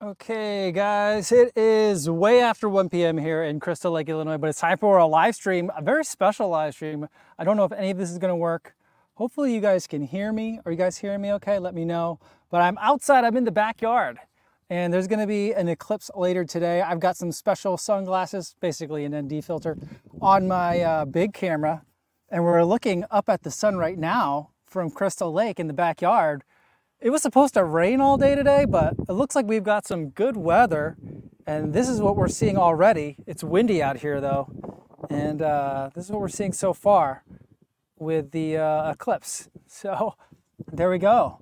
Okay, guys, it is way after 1 p.m. here in Crystal Lake, Illinois, but it's time for a live stream, a very special live stream. I don't know if any of this is going to work. Hopefully, you guys can hear me. Are you guys hearing me okay? Let me know. But I'm outside, I'm in the backyard, and there's going to be an eclipse later today. I've got some special sunglasses, basically an ND filter, on my big camera, and we're looking up at the sun right now from Crystal Lake in the backyard. It was supposed to rain all day today, but it looks like we've got some good weather, and this is what we're seeing already. It's windy out here though, and this is what we're seeing so far with the eclipse. So there we go.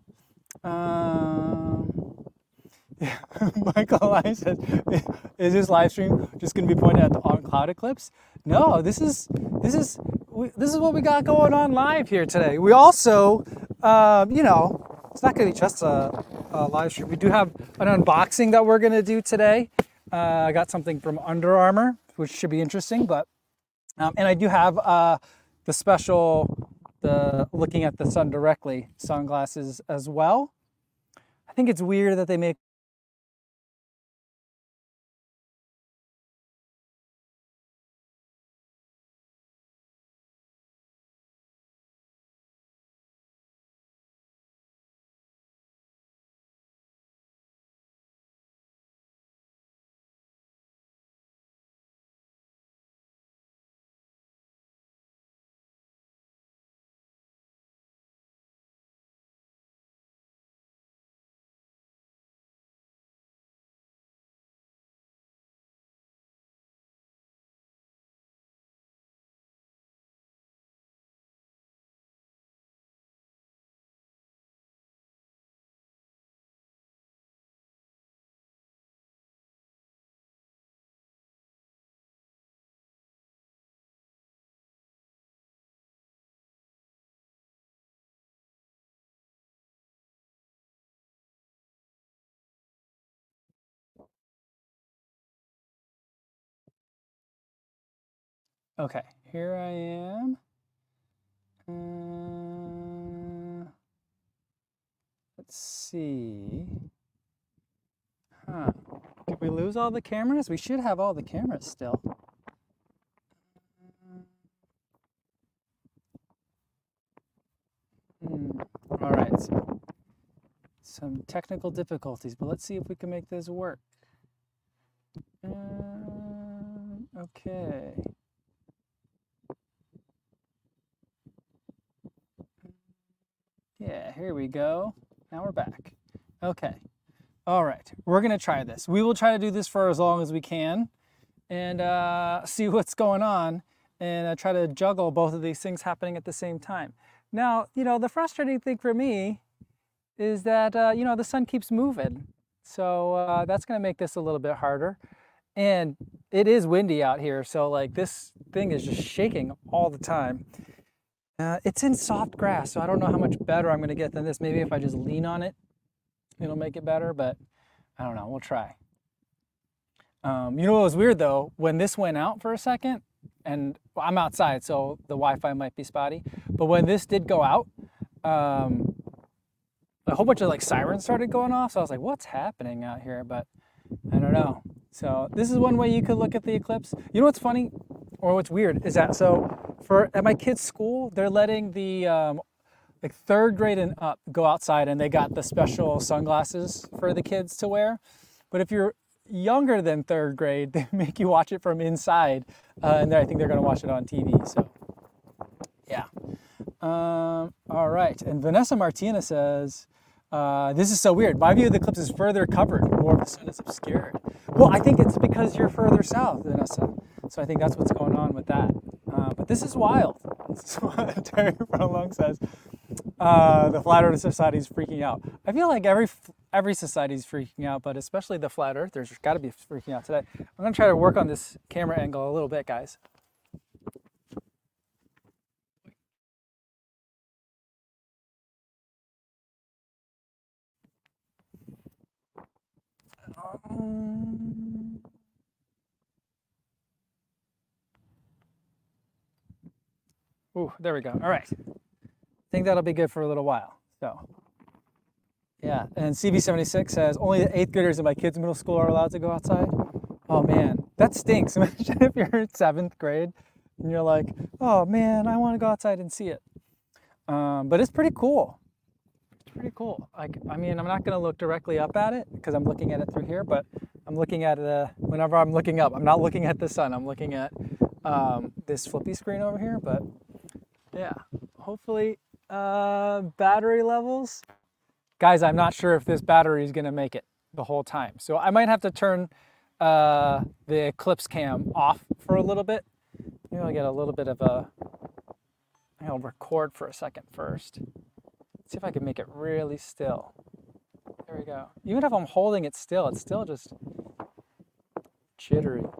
Yeah, Michael I says, is this live stream just going to be pointed at the on cloud eclipse? No, this is what we got going on live here today. We also, it's not going to be just a live stream. We do have an unboxing that we're going to do today. I got something from Under Armour, which should be interesting. But and I do have the looking at the sun directly sunglasses as well. I think it's weird that they make Okay, here I am. Let's see. Huh. Did we lose all the cameras? We should have all the cameras still. All right, so some technical difficulties, but let's see if we can make this work. Okay. Yeah, here we go. Now we're back. Okay. All right, we're gonna try this. We will try to do this for as long as we can and see what's going on and try to juggle both of these things happening at the same time. Now, the frustrating thing for me is that, the sun keeps moving. So that's gonna make this a little bit harder. And it is windy out here, so like this thing is just shaking all the time. It's in soft grass, so I don't know how much better I'm gonna get than this. Maybe if I just lean on it, it'll make it better, but I don't know, we'll try. You know what was weird though? When this went out for a second, and I'm outside, so the Wi-Fi might be spotty, but when this did go out, a whole bunch of like sirens started going off, so I was like, what's happening out here? But I don't know. So this is one way you could look at the eclipse. You know what's funny, or what's weird, is that at my kids' school, they're letting the like third grade and up go outside, and they got the special sunglasses for the kids to wear. But if you're younger than third grade, they make you watch it from inside, and I think they're going to watch it on TV. So yeah. All right. And Vanessa Martina says, this is so weird. My view of the eclipse is further covered. More of the sun is obscured. Well, I think it's because you're further south, Vanessa. So I think that's what's going on with that. But this is wild. This is what Terry Prolong says. The Flat Earth Society is freaking out. I feel like every society is freaking out, but especially the Flat Earthers got to be freaking out today. I'm going to try to work on this camera angle a little bit, guys. Ooh, there we go. All right. I think that'll be good for a little while. So Yeah, and CB76 says only the 8th graders in my kids' middle school are allowed to go outside. Oh man, that stinks. Imagine if you're in 7th grade and you're like, oh man, I want to go outside and see it. But it's pretty cool. It's pretty cool. Like, I mean, I'm not going to look directly up at it because I'm looking at it through here, but I'm looking at it whenever I'm looking up. I'm not looking at the sun. I'm looking at this flippy screen over here. But yeah, hopefully battery levels. Guys, I'm not sure if this battery is going to make it the whole time. So I might have to turn the Eclipse cam off for a little bit. Maybe I'll get a little bit of I'll record for a second first. See if I can make it really still. There we go. Even if I'm holding it still, it's still just jittery.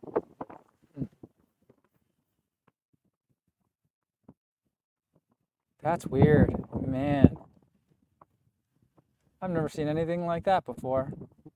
That's weird, man. I've never seen anything like that before.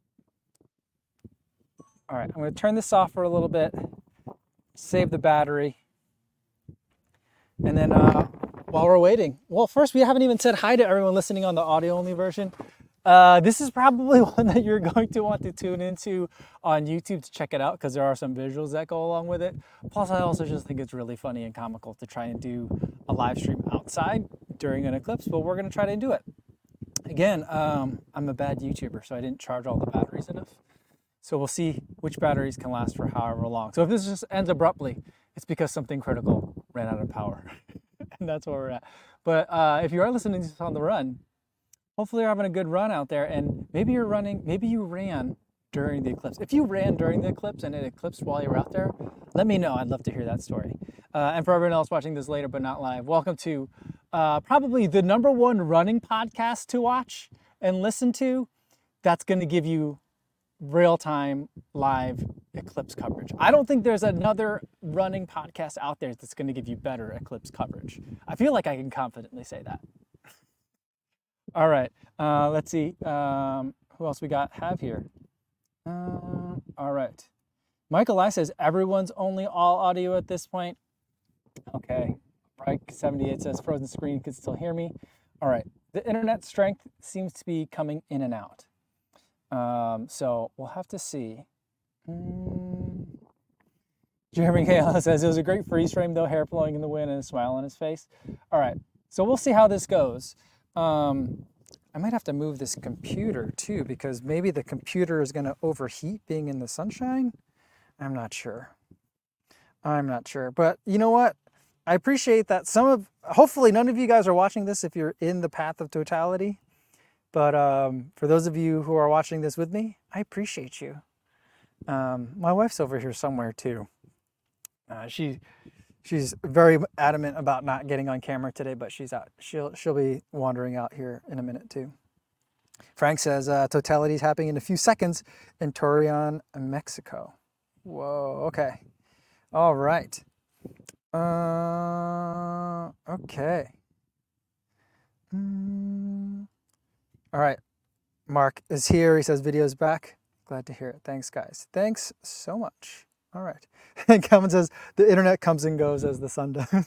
All right, I'm going to turn this off for a little bit, save the battery, and then while we're waiting, well, first we haven't even said hi to everyone listening on the audio-only version. This is probably one that you're going to want to tune into on YouTube to check it out because there are some visuals that go along with it. Plus, I also just think it's really funny and comical to try and do a live stream outside during an eclipse, but we're going to try to do it. Again, I'm a bad YouTuber, so I didn't charge all the batteries enough. So we'll see which batteries can last for however long. So if this just ends abruptly, it's because something critical ran out of power. And that's where we're at. But if you are listening to this on the run, hopefully you're having a good run out there. And maybe you're running, maybe you ran during the eclipse. If you ran during the eclipse and it eclipsed while you were out there, let me know. I'd love to hear that story. And for everyone else watching this later but not live, welcome to probably the #1 running podcast to watch and listen to. That's going to give you real-time live eclipse coverage. I don't think there's another running podcast out there that's going to give you better eclipse coverage. I feel like I can confidently say that. All right, let's see who else we have here. All right, Michael I says everyone's only all audio at this point. Okay, right. 78 says frozen screen could still hear me. All right, the internet strength seems to be coming in and out. So we'll have to see. Jeremy Hale says it was a great freeze frame though, hair blowing in the wind and a smile on his face. All right, so we'll see how this goes. I might have to move this computer too because maybe the computer is going to overheat being in the sunshine. I'm not sure. But you know what? I appreciate that hopefully none of you guys are watching this if you're in the path of totality. But for those of you who are watching this with me, I appreciate you. My wife's over here somewhere too. She's very adamant about not getting on camera today, but she's out. She'll be wandering out here in a minute too. Frank says totality is happening in a few seconds in Torreon, Mexico. Whoa. Okay. All right. Okay. All right. Mark is here. He says video's back. Glad to hear it. Thanks, guys. Thanks so much. All right. And Calvin says the internet comes and goes as the sun does.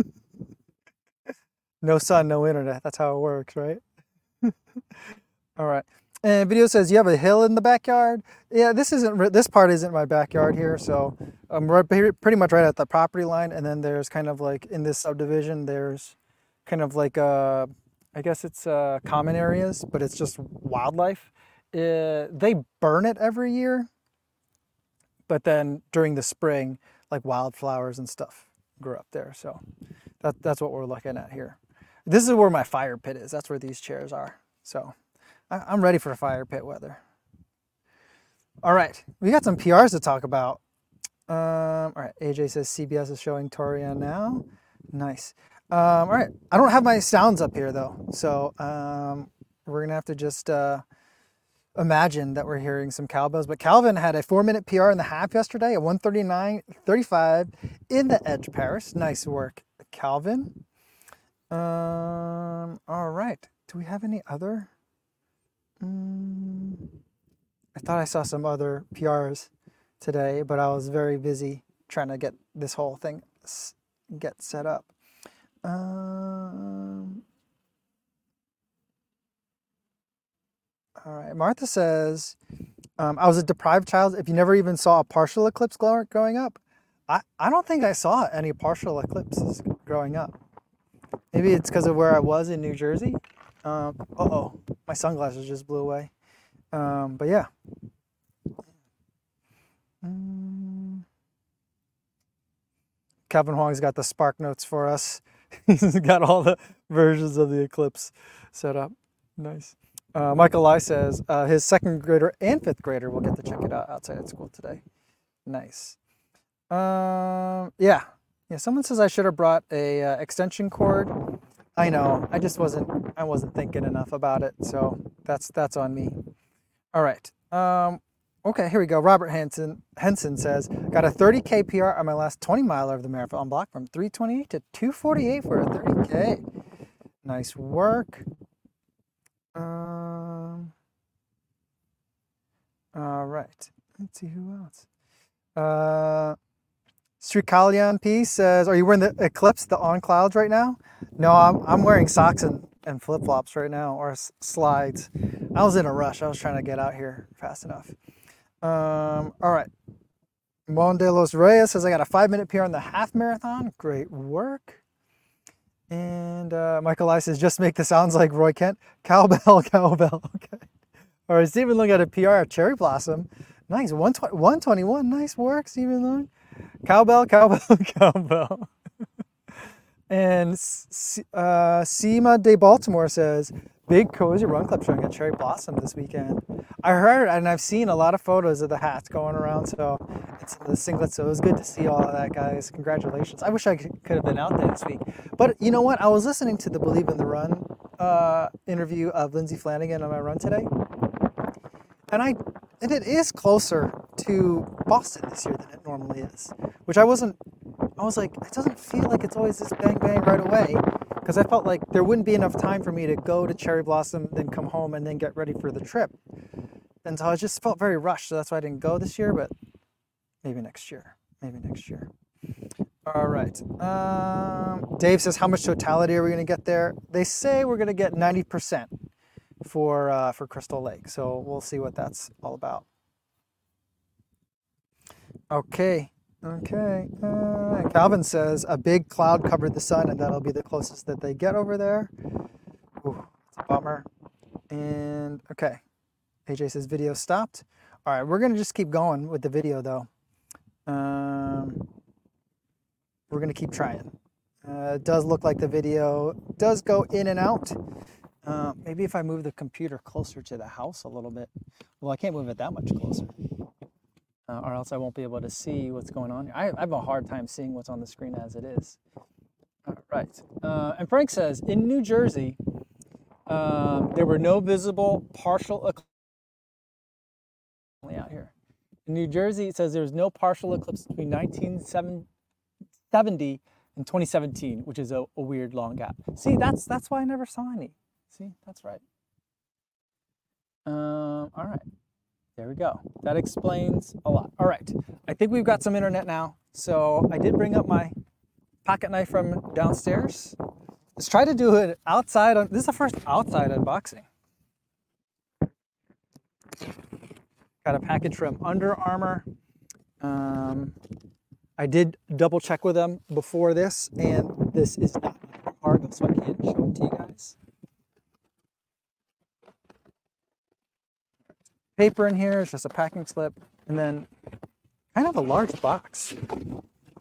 No sun, no internet. That's how it works, right? All right. And video says you have a hill in the backyard. Yeah, this part isn't my backyard here, so I'm pretty much right at the property line. And then there's kind of like in this subdivision, there's kind of like I guess it's common areas, but it's just wildlife. They burn it every year, but then during the spring, like wildflowers and stuff grow up there. So that's what we're looking at here. This is where my fire pit is. That's where these chairs are. So I'm ready for fire pit weather. All right, we got some PRs to talk about. All right, AJ says CBS is showing Torreon now. Nice. All right, I don't have my sounds up here though, so we're gonna have to just imagine that we're hearing some cowbells. But Calvin had a 4-minute PR in the half yesterday at 1:39:35 in the Edge Paris. Nice work, Calvin. All right, do we have any other? I thought I saw some other PRs today, but I was very busy trying to get this whole thing get set up. All right. Martha says, I was a deprived child. If you never even saw a partial eclipse growing up, I don't think I saw any partial eclipses growing up. Maybe it's because of where I was in New Jersey. Uh-oh, my sunglasses just blew away. But yeah. Calvin Huang's got the Spark Notes for us. He's got all the versions of the eclipse set up. Nice. Michael Lai says his second grader and fifth grader will get to check it out outside at school today. Nice. Yeah. Someone says I should have brought a extension cord. I know. I wasn't thinking enough about it. So that's on me. All right. Okay, here we go. Robert Henson says, got a 30K PR on my last 20 miler of the Marathon Block from 328 to 248 for a 30K. Nice work. All right. Let's see who else. Srikalyan P says, are you wearing the Eclipse, the On Clouds right now? No, I'm wearing socks and flip-flops right now, or slides. I was in a rush. I was trying to get out here fast enough. All right. Mon de los Reyes says, I got a 5-minute PR on the half marathon. Great work. And Michael I says, just make the sounds like Roy Kent. Cowbell, cowbell. Okay. All right, Stephen Long got a PR at Cherry Blossom. Nice. 121. Nice work, Stephen Long. Cowbell, cowbell, cowbell. And Seema de Baltimore says, big cozy run club showing at Cherry Blossom this weekend. I heard and I've seen a lot of photos of the hats going around, so it's the singlets. So it was good to see all of that, guys. Congratulations. I wish I could have been out there this week. But you know what? I was listening to the Believe in the Run interview of Lindsay Flanagan on my run today. And it is closer to Boston this year than it normally is, which I was like, it doesn't feel like it's always this bang bang right away, because I felt like there wouldn't be enough time for me to go to Cherry Blossom, then come home and then get ready for the trip. And so I just felt very rushed, so that's why I didn't go this year, but maybe next year. All right. Dave says, how much totality are we going to get there? They say we're going to get 90% for Crystal Lake, so we'll see what that's all about. Okay. Calvin says a big cloud covered the sun, and that'll be the closest that they get over there. Ooh, it's a bummer. And okay, AJ says video stopped. All right, we're gonna just keep going with the video though. We're gonna keep trying. It does look like the video does go in and out. Maybe if I move the computer closer to the house a little bit. Well, I can't move it that much closer. Or else I won't be able to see what's going on here. I have a hard time seeing what's on the screen as it is. All right. And Frank says, in New Jersey, there were no visible partial eclipses out here. In New Jersey, it says there's no partial eclipse between 1970 and 2017, which is a weird long gap. See, that's why I never saw any. See, that's right. All right. There we go. That explains a lot. All right. I think we've got some internet now. So I did bring up my pocket knife from downstairs. Let's try to do it outside. This is the first outside unboxing. Got a package from Under Armour. I did double check with them before this, and this is not hard, so I can't show it to you guys. Paper in here, it's just a packing slip, and then kind of a large box. I feel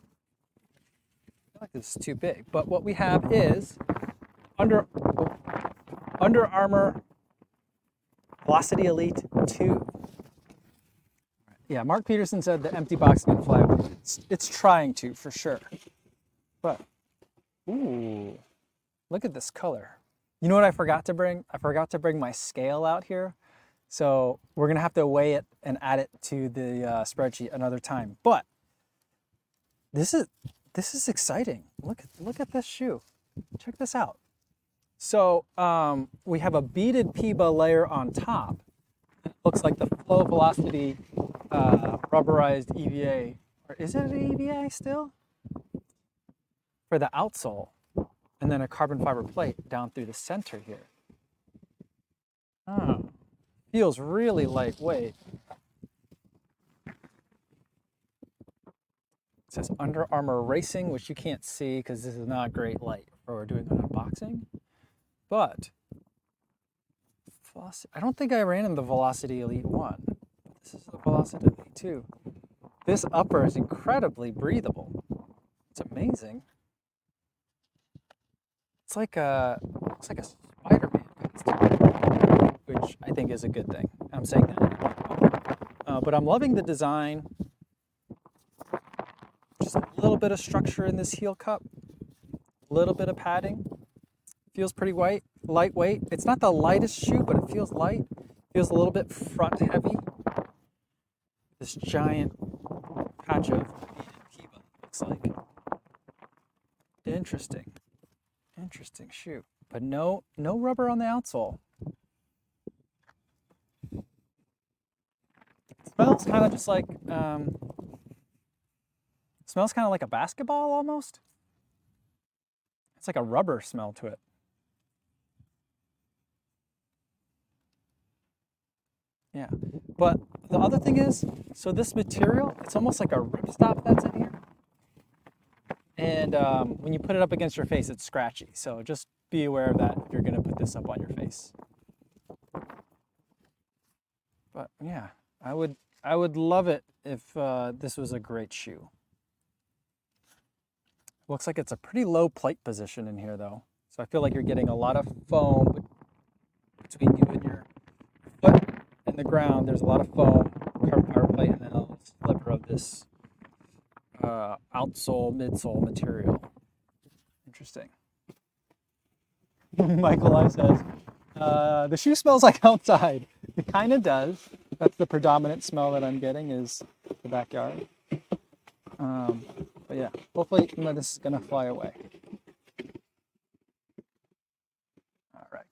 like this is too big, but what we have is Under Armour Velocity Elite 2. Yeah, Mark Peterson said the empty box can fly away. It's trying to, for sure. But, ooh, look at this color. You know what I forgot to bring? I forgot to bring my scale out here. So we're going to have to weigh it and add it to the spreadsheet another time. But this is exciting. Look at this shoe. Check this out. So we have a beaded PIBA layer on top. It looks like the Flow Velocity rubberized EVA. Or is it an EVA still? For the outsole. And then a carbon fiber plate down through the center here. Oh. Feels really lightweight. It says Under Armour Racing, which you can't see because this is not great light for doing an unboxing. But I don't think I ran in the Velocity Elite 1. This is the Velocity Elite 2. This upper is incredibly breathable. It's amazing. It's like a Spider-Man costume, which I think is a good thing. I'm saying that, but I'm loving the design. Just a little bit of structure in this heel cup, a little bit of padding. Feels pretty lightweight. It's not the lightest shoe, but it feels light. Feels a little bit front heavy. This giant patch of Kiba looks like. Interesting shoe, but no rubber on the outsole. Smells kind of just like smells kind of like a basketball almost. It's like a rubber smell to it. Yeah, but the other thing is, so this material, it's almost like a ripstop that's in here. And when you put it up against your face, it's scratchy. So just be aware of that if you're going to put this up on your face. But yeah, I would love it if this was a great shoe. Looks like it's a pretty low plate position in here though. So I feel like you're getting a lot of foam between you and your foot and the ground. There's a lot of foam, carbon fiber plate, and then a sliver of this outsole, midsole material. Interesting. Michael I says, the shoe smells like outside. It kind of does. That's the predominant smell that I'm getting is the backyard. But yeah, hopefully this is gonna fly away. All right.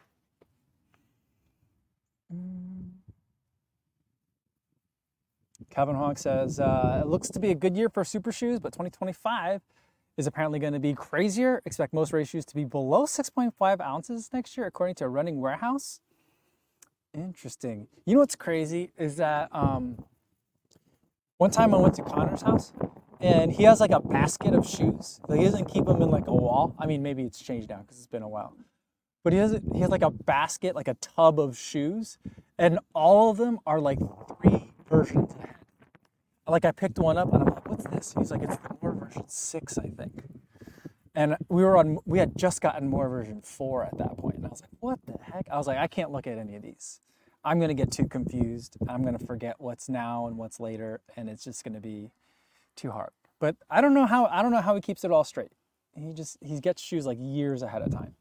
Calvin Honk says, it looks to be a good year for super shoes, but 2025 is apparently going to be crazier. Expect most race shoes to be below 6.5 ounces next year, according to a Running Warehouse. Interesting. You know what's crazy is that one time I went to Connor's house, and he has like a basket of shoes. Like he doesn't keep them in like a wall. I mean, maybe it's changed now because it's been a while. But he has like a basket, like a tub of shoes, and all of them are like 3 versions ahead. Like I picked one up and I'm like, what's this? He's like, it's the More version 6, I think. And we had just gotten More version 4 at that point. And I was like, what the heck? I was like, I can't look at any of these. I'm going to get too confused. I'm going to forget what's now and what's later. And it's just going to be too hard. But I don't know how he keeps it all straight. He gets shoes like years ahead of time.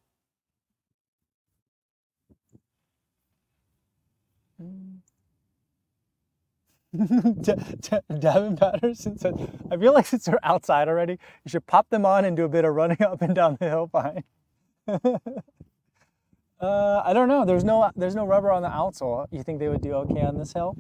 Devin Patterson said, I feel like since they're outside already, you should pop them on and do a bit of running up and down the hill fine. I don't know. There's no rubber on the outsole. You think they would do okay on this hill?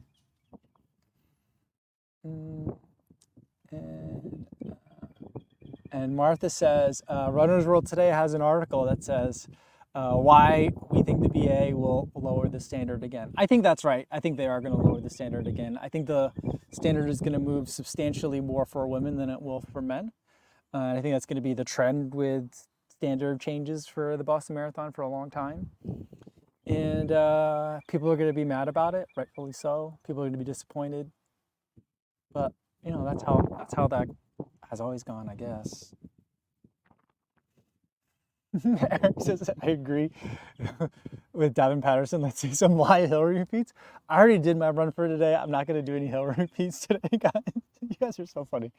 And Martha says, Runner's World Today has an article that says why we think the BA will lower the standard again. I think that's right. I think they are going to lower the standard again. I think the standard is going to move substantially more for women than it will for men. I think that's going to be the trend with standard changes for the Boston Marathon for a long time. And people are going to be mad about it, rightfully so. People are going to be disappointed. But, you know, that's how that has always gone, I guess. Eric says, I agree with Davin Patterson. Let's see some light hill repeats. I already did my run for today. I'm not going to do any hill repeats today, guys. You guys are so funny.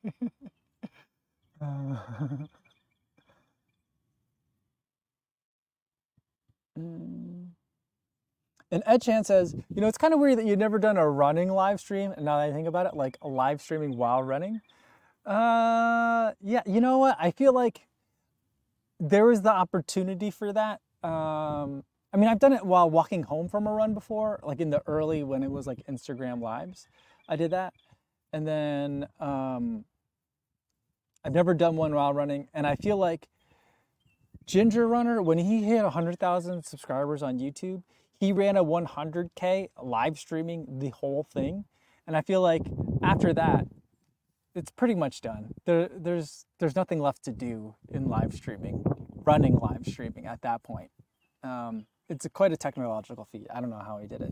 And Ed Chan says, you know, it's kind of weird that you've never done a running live stream. And now that I think about it, like a live streaming while running. Yeah, you know what? I feel like there is the opportunity for that. I mean, I've done it while walking home from a run before, like in the early when it was like Instagram lives. I did that. And then I've never done one while running. And I feel like Ginger Runner, when he hit 100,000 subscribers on YouTube, he ran a 100K live streaming the whole thing. And I feel like after that, it's pretty much done. There's nothing left to do in live streaming, running live streaming at that point. It's quite a technological feat. I don't know how he did it.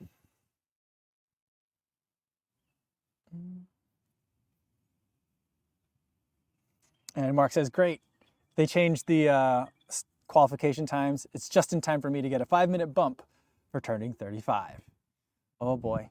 And Mark says, great. They changed the qualification times. It's just in time for me to get a 5-minute bump for turning 35. Oh boy.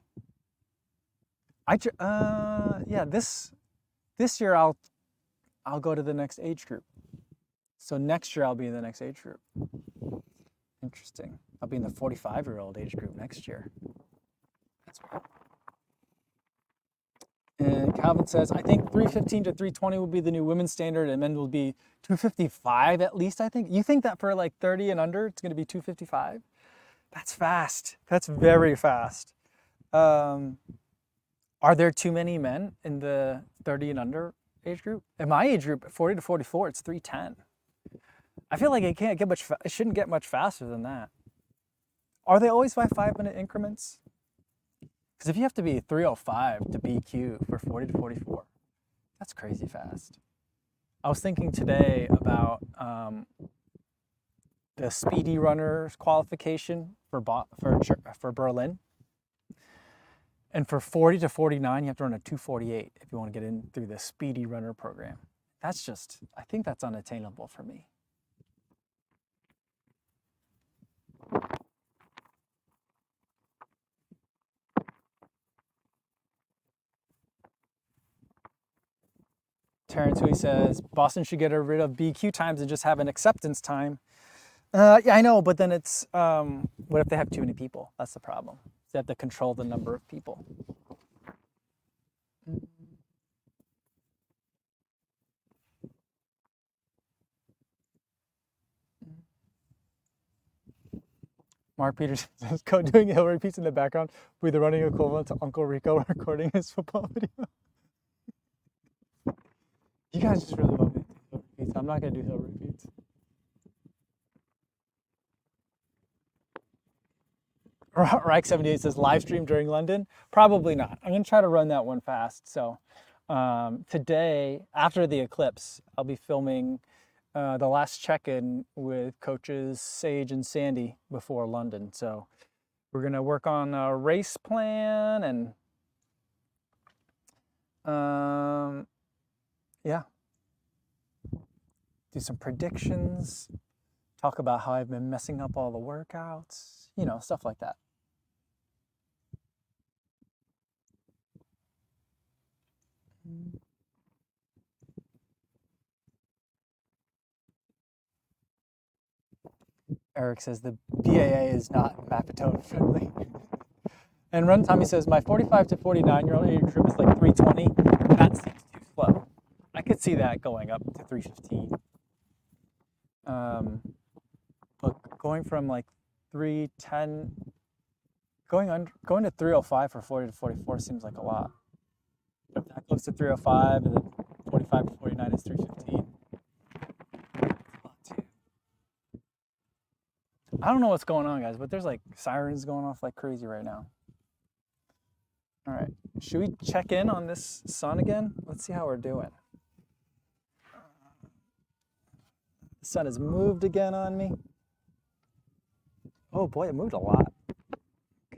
Yeah, this year I'll go to the next age group. So next year I'll be in the next age group. Interesting. I'll be in the 45-year-old age group next year. That's weird. And Calvin says, I think 315 to 320 will be the new women's standard, and men will be 255 at least, I think. You think that for like 30 and under, it's going to be 255? That's fast. That's very fast. Are there too many men in the 30 and under age group? In my age group, 40 to 44, it's 310. I feel like it shouldn't get much faster than that. Are they always by 5-minute increments? Because if you have to be 305 to BQ for 40 to 44, that's crazy fast. I was thinking today about the speedy runners qualification for Berlin. And for 40 to 49, you have to run a 248 if you want to get in through the speedy runner program. I think that's unattainable for me. Terrence Hui says, Boston should get rid of BQ times and just have an acceptance time. Yeah, I know, but then it's, what if they have too many people? That's the problem. They have to control the number of people. Mark Peterson says, doing hill repeats in the background will be the running equivalent to Uncle Rico recording his football video. You guys just really love me hill repeats. I'm not going to do hill repeats. Reich78 says, live stream during London? Probably not. I'm going to try to run that one fast. So today, after the eclipse, I'll be filming the last check-in with coaches Sage and Sandy before London. So we're going to work on a race plan and yeah, do some predictions, talk about how I've been messing up all the workouts, you know, stuff like that. Eric says the BAA is not Mapatone friendly. And Run Tommy says, my 45 to 49-year-old age group is like 320. That seems too slow. I could see that going up to 315. But going from like 310, going to 305 for 40 to 44 seems like a lot. If that goes to 305 and then 45 to 49 is 315. I don't know what's going on, guys, but there's like sirens going off like crazy right now. All right, should we check in on this sun again? Let's see how we're doing. The sun has moved again on me. Oh boy, it moved a lot. Okay.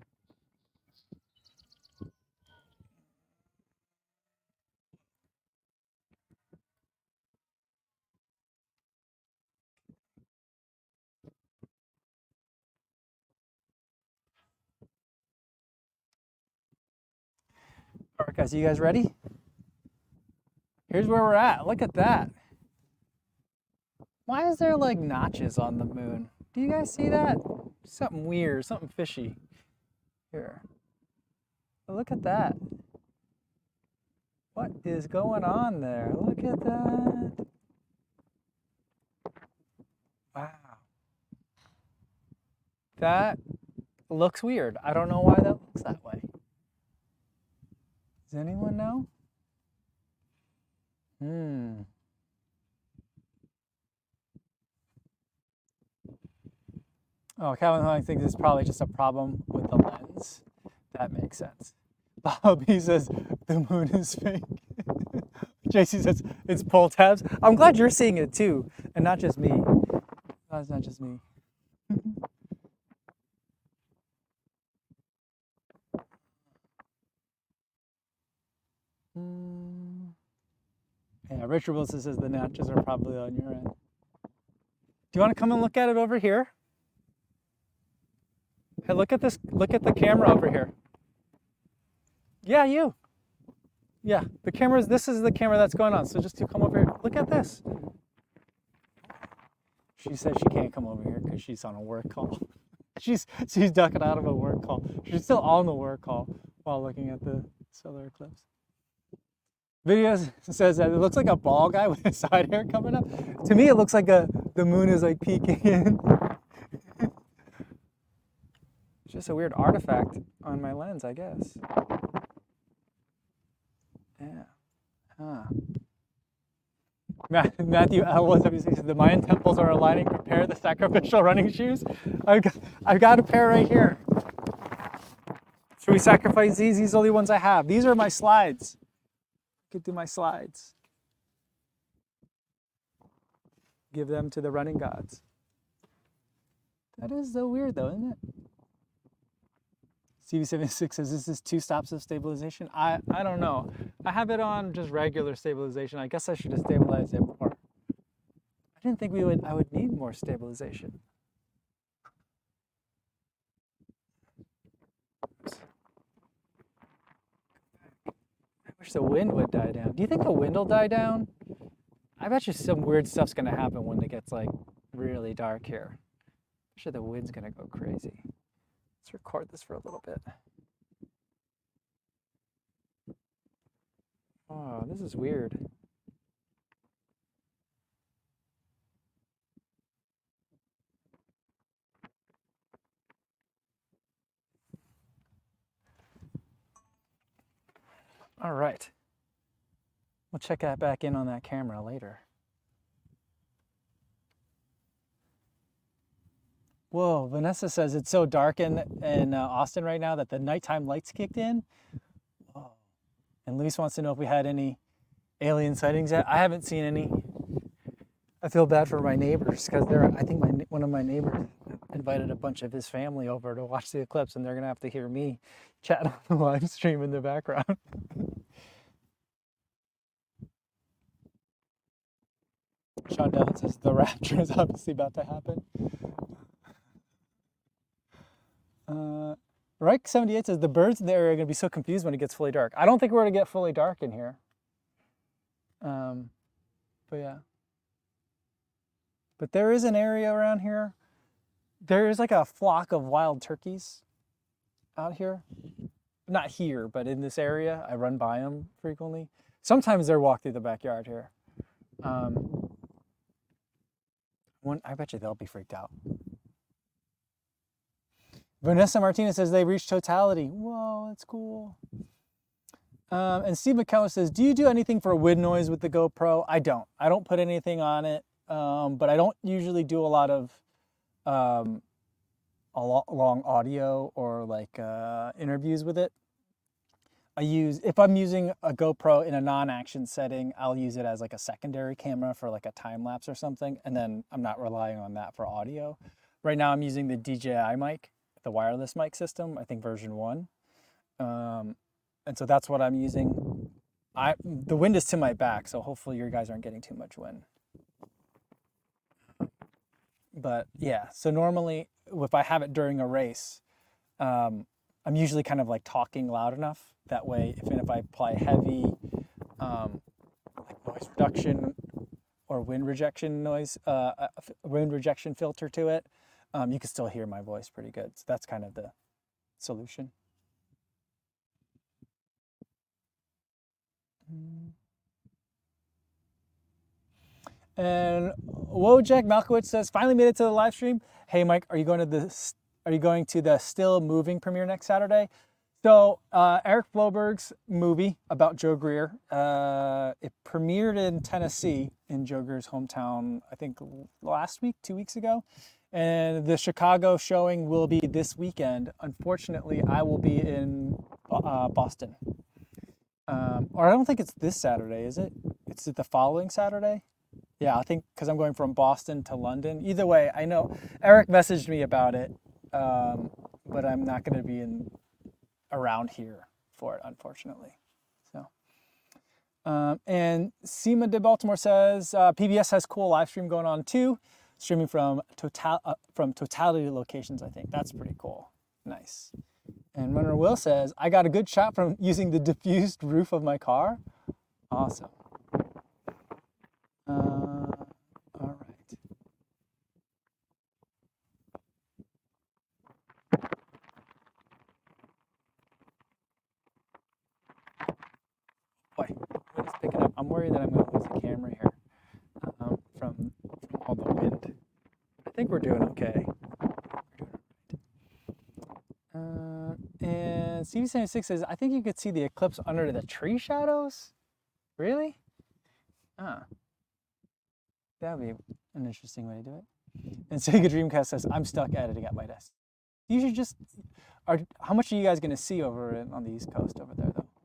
All right, guys, are you guys ready? Here's where we're at. Look at that. Why is there like notches on the moon? Do you guys see that? Something weird, something fishy. Here. Look at that. What is going on there? Look at that. Wow. That looks weird. I don't know why that looks that way. Does anyone know? Oh, Calvin Hung thinks it's probably just a problem with the lens. That makes sense. Bob, he says the moon is fake. JC says it's pull tabs. I'm glad you're seeing it too, and not just me. That's not just me. Yeah, Richard Wilson says the notches are probably on your end. Do you want to come and look at it over here? Hey, look at this. Look at the camera over here. Yeah, you. Yeah, the camera's. This is the camera that's going on. So just to come over here. Look at this. She says she can't come over here because she's on a work call. she's ducking out of a work call. She's still on the work call while looking at the solar eclipse. Video says that it looks like a ball guy with his side hair coming up. To me, it looks like the moon is like peeking in. It's just a weird artifact on my lens, I guess. Yeah. Huh. Matthew L176 says the Mayan temples are aligning. Prepare the sacrificial running shoes. I've got a pair right here. Should we sacrifice these? These are the only ones I have. These are my slides. Could do my slides. Give them to the running gods. That is so weird though, isn't it? CV76 says, is this 2 stops of stabilization? I don't know. I have it on just regular stabilization. I guess I should have stabilized it more. I didn't think I would need more stabilization. I wish the wind would die down. Do you think the wind will die down? I bet you some weird stuff's going to happen when it gets like really dark here. I'm sure the wind's going to go crazy. Let's record this for a little bit. Oh, this is weird. All right. We'll check that back in on that camera later. Whoa, Vanessa says it's so dark in Austin right now that the nighttime lights kicked in. Whoa. And Luis wants to know if we had any alien sightings yet. I haven't seen any. I feel bad for my neighbors because I think one of my neighbors invited a bunch of his family over to watch the eclipse, and they're gonna have to hear me chat on the live stream in the background. Sean Devlin says the rapture is obviously about to happen. Reich 78 says the birds in the area are going to be so confused when it gets fully dark. I don't think we're going to get fully dark in here. But yeah. But there is an area around here. There is like a flock of wild turkeys out here. Not here, but in this area. I run by them frequently. Sometimes they're walk through the backyard here. I bet you they'll be freaked out. Vanessa Martinez says they reached totality. Whoa, that's cool. And Steve McKellar says, do you do anything for wind noise with the GoPro? I don't. I don't put anything on it, but I don't usually do a lot of long audio or like interviews with it. If I'm using a GoPro in a non-action setting, I'll use it as like a secondary camera for like a time lapse or something, and then I'm not relying on that for audio. Right now I'm using the DJI mic, the wireless mic system, I think version 1. And so that's what I'm using. The wind is to my back, so hopefully you guys aren't getting too much wind. But yeah, so normally if I have it during a race, I'm usually kind of like talking loud enough. That way, if I apply heavy like noise reduction or wind rejection filter to it, you can still hear my voice pretty good. So that's kind of the solution. And Wojak Malkowitz says, finally made it to the live stream. Hey Mike, are you going to the Still Moving premiere next Saturday? So Eric Floberg's movie about Joe Greer, it premiered in Tennessee, in Joe Greer's hometown, I think last week, 2 weeks ago. And the Chicago showing will be this weekend. Unfortunately, I will be in Boston. Or I don't think it's this Saturday, is it? It's the following Saturday? Yeah, I think because I'm going from Boston to London. Either way, I know Eric messaged me about it, but I'm not going to be around here for it, unfortunately. So, and Seema de Baltimore says PBS has cool live stream going on too, streaming from Totality locations. I think that's pretty cool. Nice. And Runner Will says I got a good shot from using the diffused roof of my car. Awesome. All right. Boy, what is picking up? I'm worried that I'm going to lose the camera here from all the wind. I think we're doing okay. And CV76 says, I think you could see the eclipse under the tree shadows. Really? That would be an interesting way to do it. And Sega Dreamcast says, I'm stuck editing at my desk. You should just, how much are you guys going to see over on the East Coast over there, though?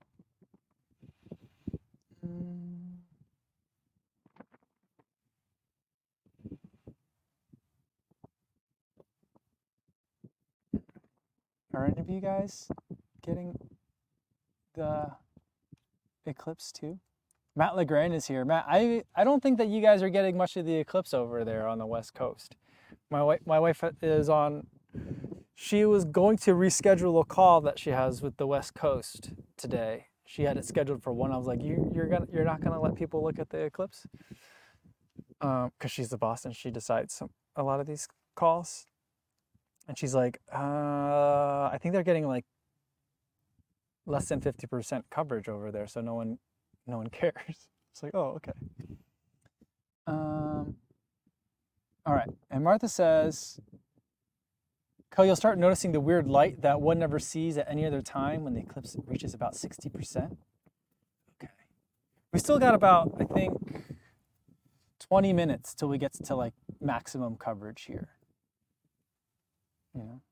Are any of you guys getting the eclipse too? Matt LeGrand is here. Matt, I don't think that you guys are getting much of the eclipse over there on the West Coast. My wife is on. She was going to reschedule a call that she has with the West Coast today. She had it scheduled for 1. I was like, you're not gonna let people look at the eclipse, because she's the boss and she decides a lot of these calls. And she's like, I think they're getting like less than 50% coverage over there, so no one cares. It's like, oh, okay. All right. And Martha says, Co, you'll start noticing the weird light that one never sees at any other time when the eclipse reaches about 60%. Okay. We still got about, I think, 20 minutes till we get to like maximum coverage here. You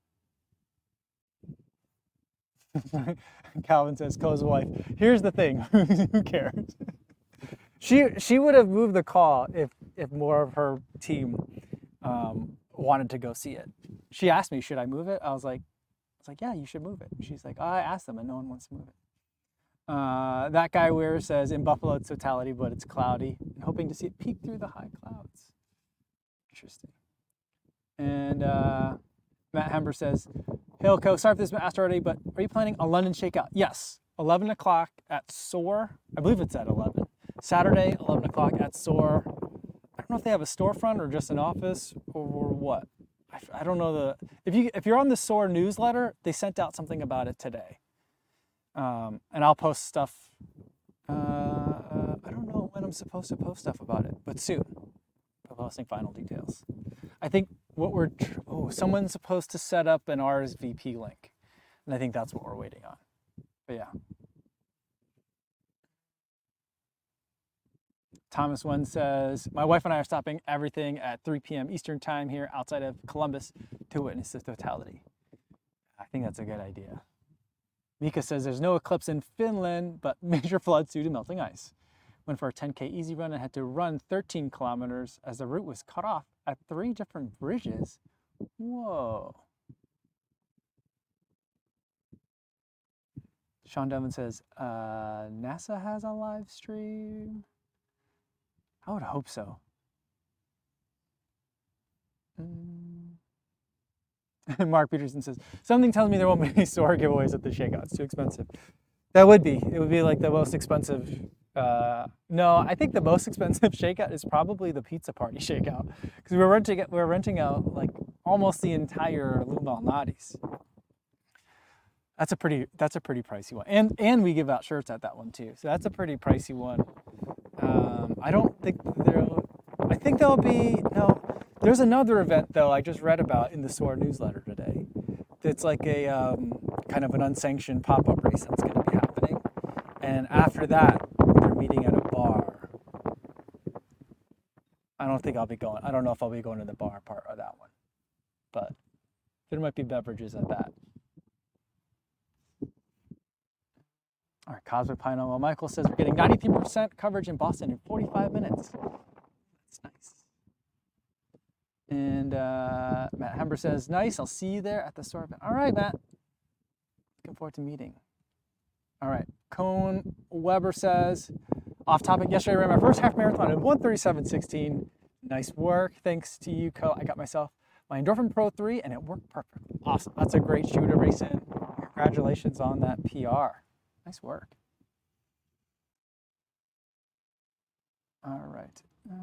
know? Calvin says, Co's wife. Here's the thing. Who cares? She would have moved the call if more of her team wanted to go see it. She asked me, should I move it? I was like, yeah, you should move it. She's like, oh, I asked them and no one wants to move it. That guy Weir says, in Buffalo it's totality, but it's cloudy. And hoping to see it peek through the high clouds. Interesting. And Matt Hember says, hey, Co, sorry if this has been asked already, but are you planning a London shakeout? Yes, 11 o'clock at SOAR. I believe it's at 11. Saturday, 11 o'clock at SOAR. I don't know if they have a storefront or just an office or what. I don't know if you're on the SOAR newsletter, they sent out something about it today. And I'll post stuff. I don't know when I'm supposed to post stuff about it, but soon. I'm posting final details. I think what someone's supposed to set up an RSVP link. And I think that's what we're waiting on. But yeah. Thomas One says, my wife and I are stopping everything at 3 p.m. Eastern time here outside of Columbus to witness the totality. I think that's a good idea. Mika says there's no eclipse in Finland, but major floods due to melting ice. Went for a 10K easy run and had to run 13 kilometers as the route was cut off at 3 different bridges. Whoa. Sean Devin says, NASA has a live stream. I would hope so. Mark Peterson says, something tells me there won't be any SOAR giveaways at the shakeout. It's too expensive. That would be. It would be like the most expensive. No, I think the most expensive shakeout is probably the pizza party shakeout. Because we're renting out like almost the entire Lou Malnati's. That's a pretty pricey one. And we give out shirts at that one too. So that's a pretty pricey one. I don't think I think there'll be, no, there's another event though I just read about in the SOAR newsletter today. It's like a kind of an unsanctioned pop-up race that's going to be happening. And after that, they're meeting at a bar. I don't think I'll be going. I don't know if I'll be going to the bar part of that one. There might be beverages at that. All right, Cosmic Pino. Well, Michael says we're getting 93% coverage in Boston in 45 minutes. That's nice. And Matt Hember says, nice, I'll see you there at the store event. All right, Matt. Looking forward to meeting. All right, Cone Weber says, off topic, yesterday I ran my first half marathon in 1:37:16. Nice work. Thanks to you, Co. I got myself my Endorphin Pro 3 and it worked perfectly. Awesome. That's a great shoe to race in. Congratulations on that PR. Nice work. All right.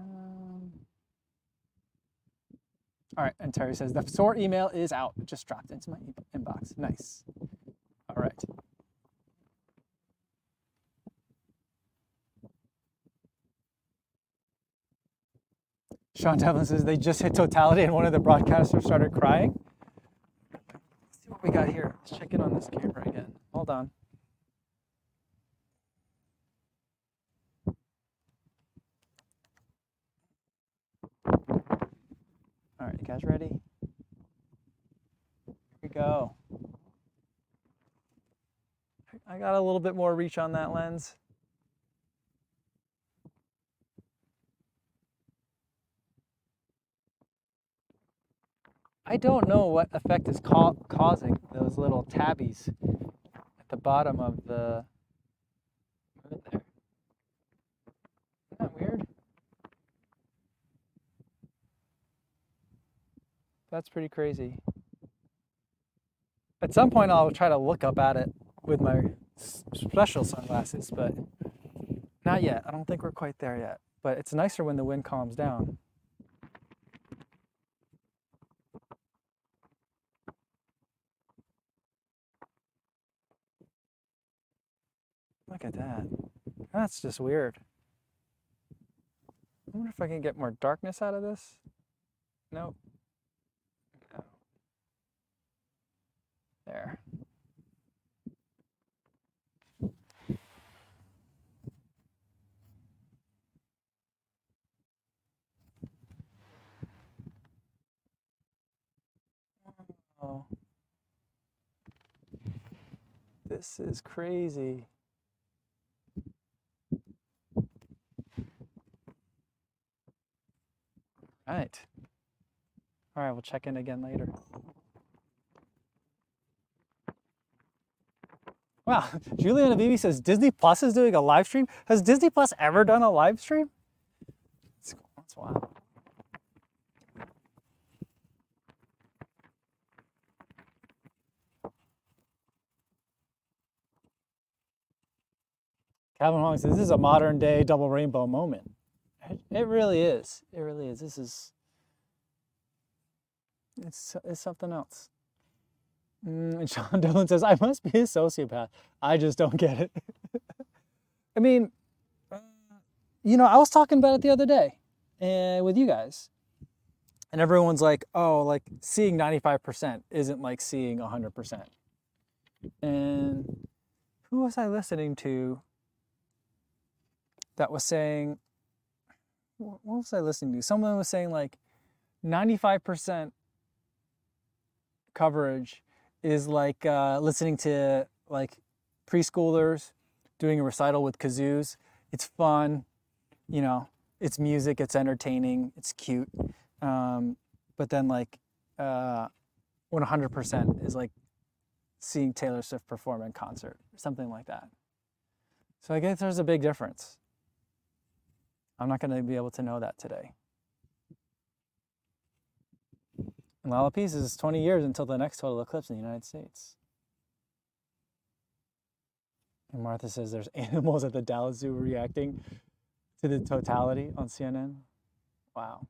All right, and Terry says, the store email is out. It just dropped into my inbox. Nice. All right. Sean Devlin says, they just hit totality and one of the broadcasters started crying. Let's see what we got here. Let's check in on this camera again. Hold on. All right, you guys ready? Here we go. I got a little bit more reach on that lens. I don't know what effect is causing those little tabbies at the bottom of the there. Isn't that weird? That's pretty crazy. At some point, I'll try to look up at it with my special sunglasses, but not yet. I don't think we're quite there yet. But it's nicer when the wind calms down. Look at that. That's just weird. I wonder if I can get more darkness out of this. Nope. No. There. Oh. This is crazy. Right. All right, we'll check in again later. Wow, Juliana Bibi says Disney Plus is doing a live stream. Has Disney Plus ever done a live stream? That's wild. Calvin Hong says this is a modern day double rainbow moment. It really is. It really is. This is, it's something else. And Sean Dillon says, I must be a sociopath. I just don't get it. I mean, you know, I was talking about it the other day with you guys. And everyone's like, oh, like seeing 95% isn't like seeing 100%. And who was I listening to that was saying, what was I listening to? Someone was saying like 95% coverage is like listening to like preschoolers doing a recital with kazoos. It's fun, you know, it's music, it's entertaining, it's cute. But then like 100% is like seeing Taylor Swift perform in concert or something like that. So I guess there's a big difference. I'm not going to be able to know that today. And Lala Peace is 20 years until the next total eclipse in the United States. And Martha says there's animals at the Dallas Zoo reacting to the totality on CNN. Wow.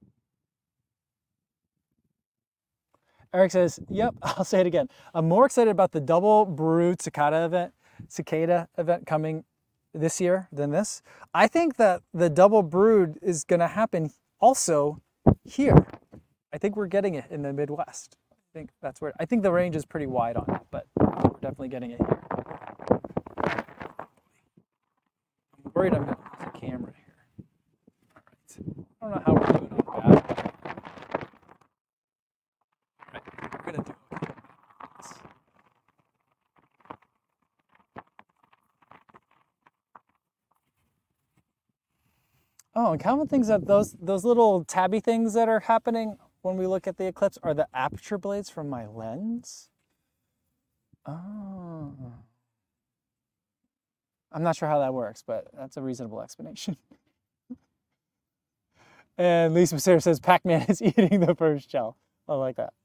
Eric says, yep, I'll say it again. I'm more excited about the double brewed cicada event coming this year than this. I think that the double brewed is going to happen also here. I think we're getting it in the Midwest. I think that's where, I think the range is pretty wide on it, but we're definitely getting it here. I'm worried I'm going to lose a camera here. All right. I don't know how we're doing on battery. All right, we're going to do okay. Oh, and Calvin thinks that those little tabby things that are happening when we look at the eclipse are the aperture blades from my lens. Oh. I'm not sure how that works, but that's a reasonable explanation. And Lisa Sarah says Pac-Man is eating the first shell. I like that.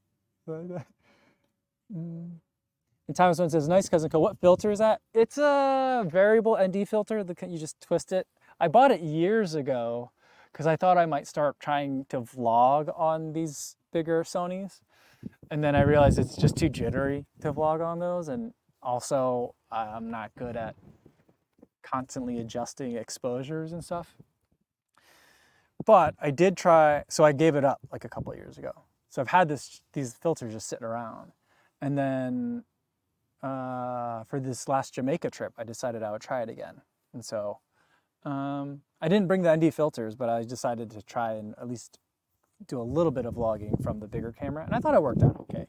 And Thomas one says, nice cousin Co. What filter is that? It's a variable ND filter. You just twist it. I bought it years ago because I thought I might start trying to vlog on these bigger Sonys. And then I realized it's just too jittery to vlog on those. And also, I'm not good at constantly adjusting exposures and stuff. But I did try, so I gave it up like a couple of years ago. So I've had these filters just sitting around. And then for this last Jamaica trip, I decided I would try it again. And so I didn't bring the ND filters, but I decided to try and at least do a little bit of vlogging from the bigger camera. And I thought it worked out okay.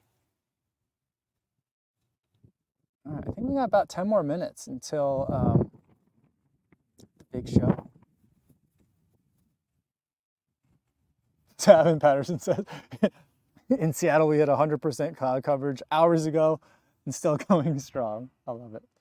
All right, I think we got about 10 more minutes until the big show. Evan Patterson says, in Seattle, we had 100% cloud coverage hours ago and still going strong. I love it.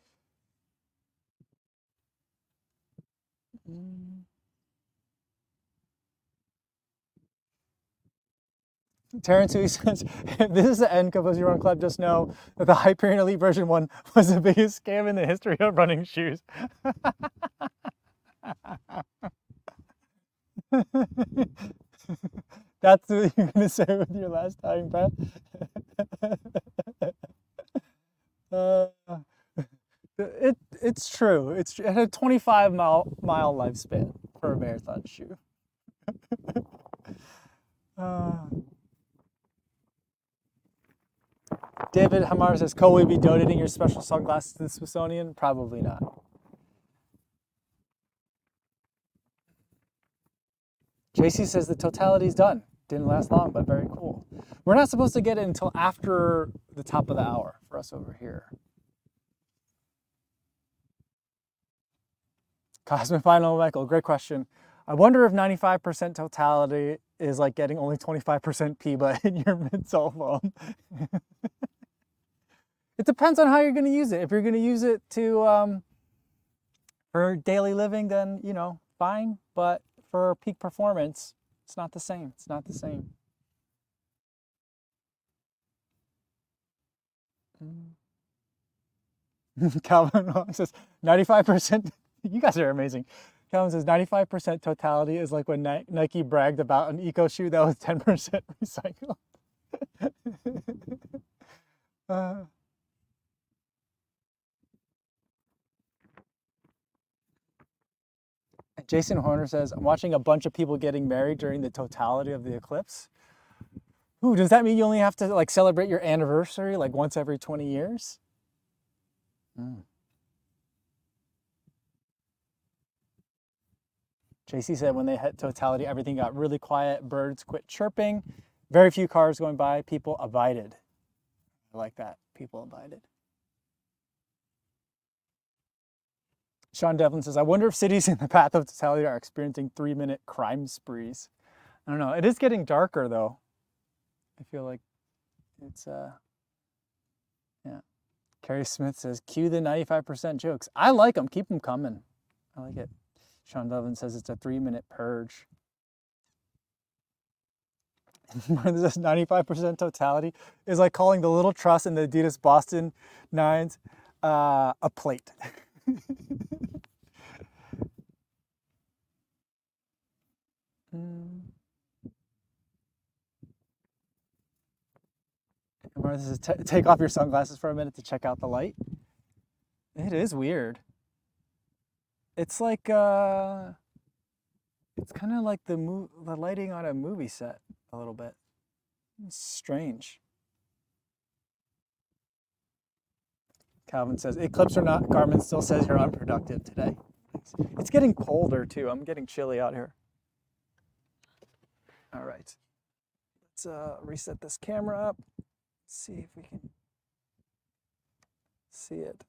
Terrence Hui says, if this is the end Composer Run Club, just know that the Hyperion Elite version 1 was the biggest scam in the history of running shoes. That's what you're going to say with your last dying breath? It's true. It had a 25-mile lifespan for a marathon shoe. David Hamar says, "Co, will you be donating your special sunglasses to the Smithsonian?" Probably not. JC says the totality's done. Didn't last long, but very cool. We're not supposed to get it until after the top of the hour for us over here. Cosmic Final Michael, great question. I wonder if 95% totality is like getting only 25% PIBA in your midsole foam. It depends on how you're going to use it. If you're going to use it to for daily living, then, you know, fine. But for peak performance, it's not the same. It's not the same. Calvin says 95%. You guys are amazing. Calvin says 95% totality is like when Nike bragged about an eco shoe that was 10% recycled. Jason Horner says, I'm watching a bunch of people getting married during the totality of the eclipse. Ooh, does that mean you only have to like celebrate your anniversary like once every 20 years? JC said when they hit totality, everything got really quiet. Birds quit chirping. Very few cars going by. People abided. I like that. People abided. Sean Devlin says, I wonder if cities in the path of totality are experiencing 3-minute crime sprees. I don't know. It is getting darker, though. I feel like it's, yeah. Carrie Smith says, cue the 95% jokes. I like them. Keep them coming. I like it. Sean Devlin says it's a 3-minute purge. This 95% totality is like calling the Little Truss and the Adidas Boston 9s a plate. This is take off your sunglasses for a minute to check out the light. It is weird. It's like it's kind of like the lighting on a movie set a little bit. It's strange. Calvin says, eclipse or not, Garmin still says you're unproductive today. It's getting colder too. I'm getting chilly out here. All right. Let's reset this camera up. See if we can see it.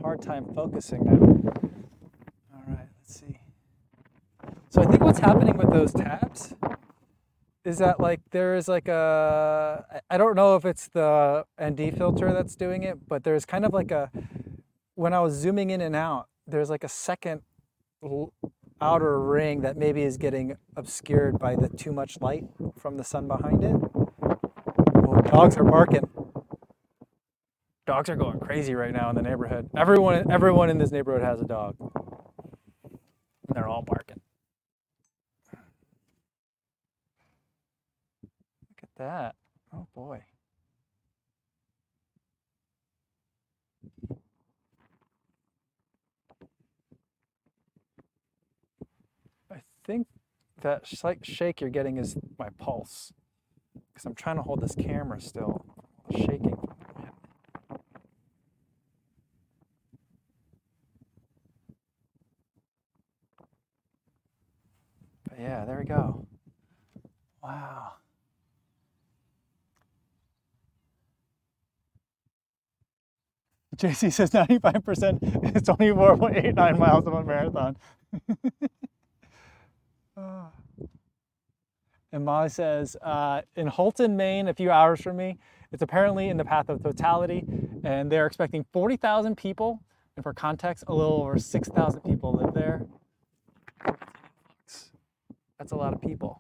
hard time focusing now. All right, let's see. So I think what's happening with those tabs is that like there is like I don't know if it's the ND filter that's doing it, but there's kind of like when I was zooming in and out, there's like a second outer ring that maybe is getting obscured by the too much light from the sun behind it. Oh, dogs are barking. Dogs are going crazy right now in the neighborhood. Everyone in this neighborhood has a dog. And they're all barking. Look at that. Oh boy. I think that slight shake you're getting is my pulse. Because I'm trying to hold this camera still. Shaking. But yeah, there we go. Wow. JC says 95% is 24.89 miles of a marathon. And Molly says, in Holton, Maine, a few hours from me, it's apparently in the path of totality, and they're expecting 40,000 people. And for context, a little over 6,000 people live there. That's a lot of people.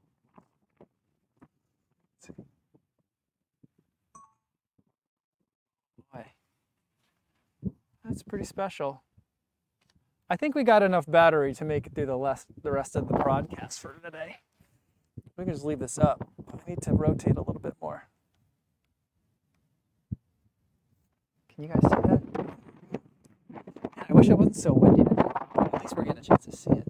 Boy, that's pretty special. I think we got enough battery to make it through the rest of the broadcast for today. We can just leave this up. I need to rotate a little bit more. Can you guys see that? I wish it wasn't so windy today. At least we're getting a chance to see it.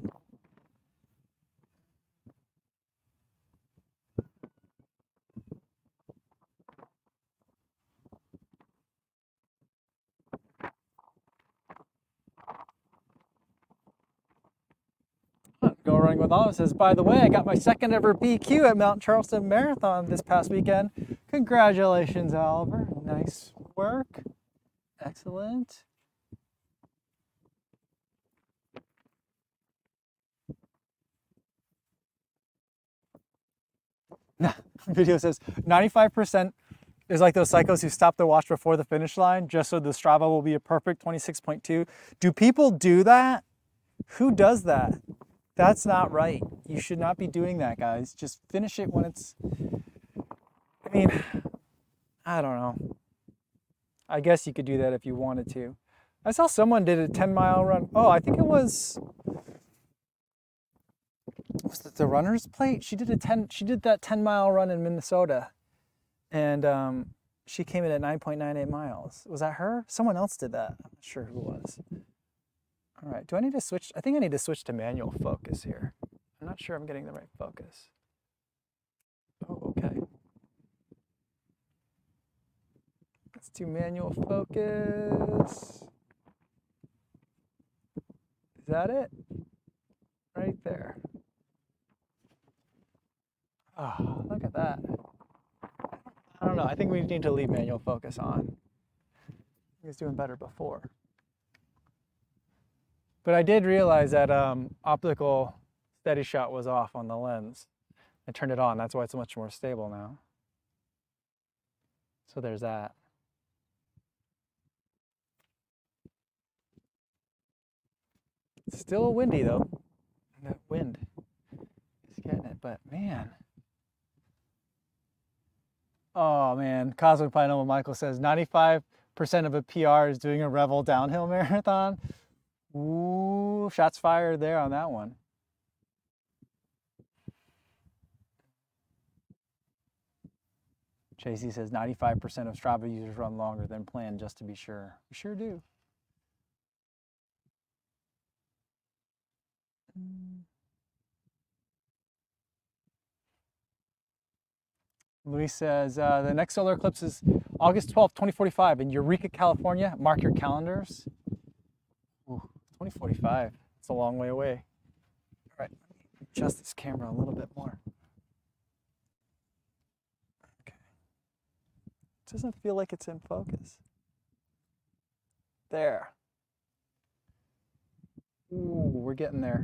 Go Running with Olive says, by the way, I got my second ever PQ at Mount Charleston Marathon this past weekend. Congratulations, Oliver. Nice work. Excellent. Video says 95% is like those psychos who stop their watch before the finish line just so the Strava will be a perfect 26.2. Do people do that? Who does that? That's not right. You should not be doing that, guys. Just finish it when it's... I mean, I don't know. I guess you could do that if you wanted to. I saw someone did a 10-mile run. Oh, I think it was it the runner's plate? She did that 10-mile run in Minnesota. And she came in at 9.98 miles. Was that her? Someone else did that. I'm not sure who it was. All right, do I need to switch? I think I need to switch to manual focus here. I'm not sure I'm getting the right focus. Oh, okay. Let's do manual focus. Is that it? Right there. Oh, look at that. I don't know, I think we need to leave manual focus on. He was doing better before. But I did realize that optical steady shot was off on the lens. I turned it on, that's why it's much more stable now. So there's that. It's still windy though. And that wind is getting it, but man. Oh man, Cosmic Pinoma Michael says 95% of a PR is doing a Revel downhill marathon. Ooh, shots fired there on that one. JC says 95% of Strava users run longer than planned just to be sure. We sure do. Luis says the next solar eclipse is August 12th, 2045 in Eureka, California. Mark your calendars. Ooh, 2045. It's a long way away. All right, let me adjust this camera a little bit more. Okay. It doesn't feel like it's in focus. There. Ooh, we're getting there.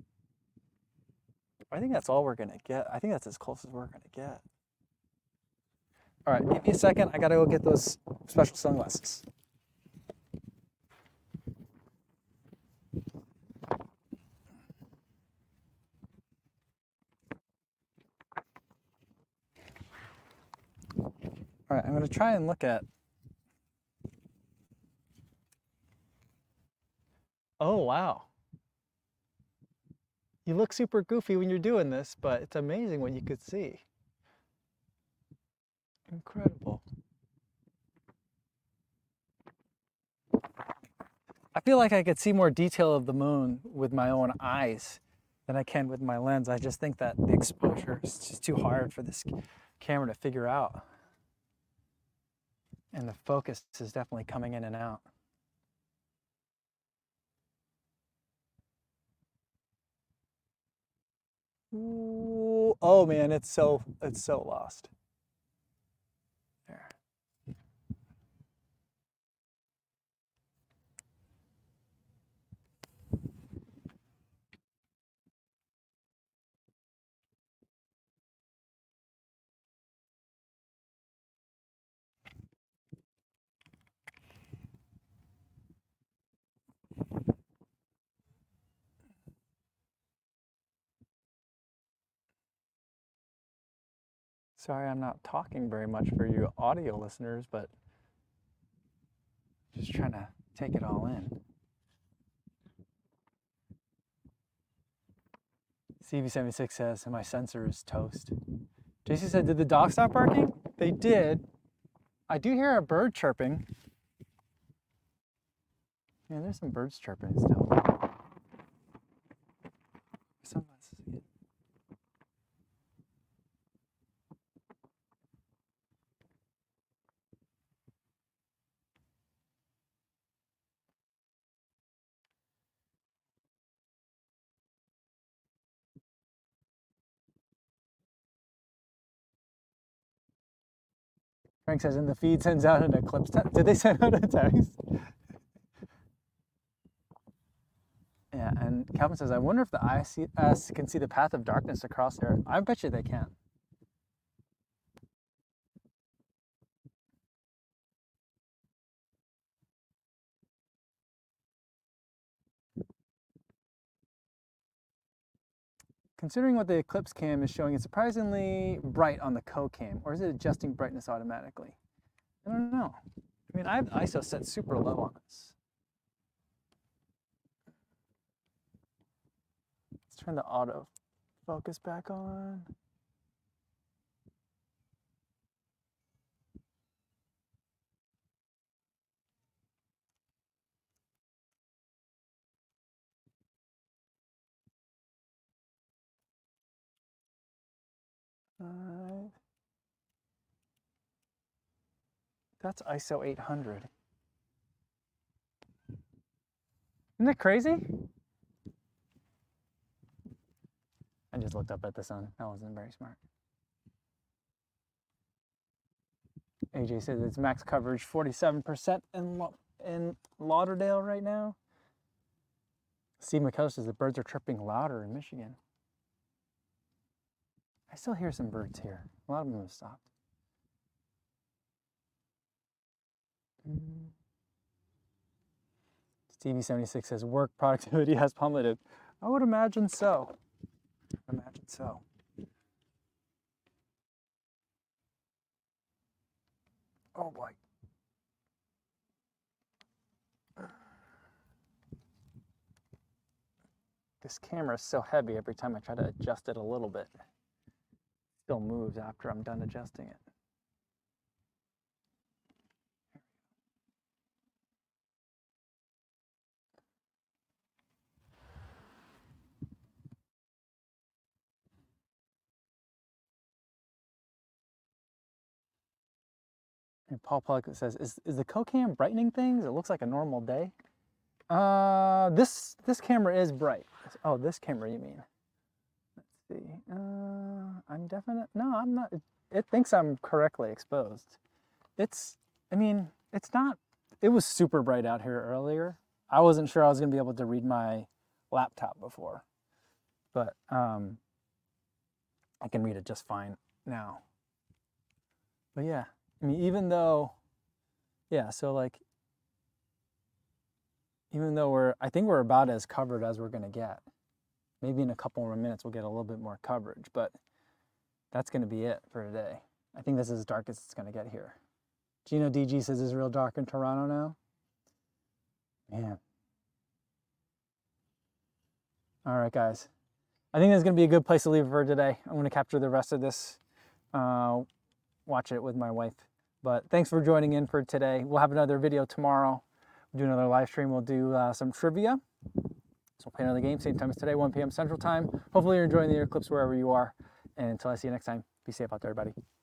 I think that's all we're gonna get. I think that's as close as we're gonna get. All right, give me a second. I gotta go get those special sunglasses. All right, I'm gonna try and look at. Oh, wow. You look super goofy when you're doing this, but it's amazing what you could see. Incredible. I feel like I could see more detail of the moon with my own eyes than I can with my lens. I just think that the exposure is just too hard for this camera to figure out. And the focus is definitely coming in and out. Ooh, oh man, it's so lost. There. Sorry, I'm not talking very much for you audio listeners, but just trying to take it all in. CV76 says, my sensor is toast. JC said, did the dog stop barking? They did. I do hear a bird chirping. Yeah, there's some birds chirping still. Sunglasses again. Frank says, and the feed sends out an eclipse text. Did they send out a text? Yeah, and Calvin says, I wonder if the ICS can see the path of darkness across there. I bet you they can. Considering what the Eclipse cam is showing, it's surprisingly bright on the co-cam, or is it adjusting brightness automatically? I don't know. I mean, I have ISO set super low on this. Let's turn the auto focus back on. That's ISO 800. Isn't that crazy? I just looked up at the sun. That wasn't very smart. AJ says it's max coverage 47% in Lauderdale right now. Steve McCullough says the birds are chirping louder in Michigan. I still hear some birds here. A lot of them have stopped. Stevie76 says work productivity has plummeted. I would imagine so. Imagine so. Oh boy. This camera is so heavy every time I try to adjust it a little bit. It still moves after I'm done adjusting it. And Paul Plug says, is the co-cam brightening things? It looks like a normal day. This camera is bright. Oh, this camera you mean? Let's see. I'm definite. No, I'm not. It thinks I'm correctly exposed. I mean, it's not. It was super bright out here earlier. I wasn't sure I was gonna be able to read my laptop before, but I can read it just fine now. But yeah, I mean, even though I think we're about as covered as we're gonna get. Maybe in a couple more minutes we'll get a little bit more coverage, but that's gonna be it for today. I think this is as dark as it's gonna get here. Gino DG says it's real dark in Toronto now. Man. All right, guys. I think that's gonna be a good place to leave it for today. I'm gonna capture the rest of this, watch it with my wife. But thanks for joining in for today. We'll have another video tomorrow. We'll do another live stream. We'll do some trivia. So we'll play another game, same time as today, 1 p.m. Central Time. Hopefully you're enjoying the eclipse wherever you are. And until I see you next time, be safe out there, everybody.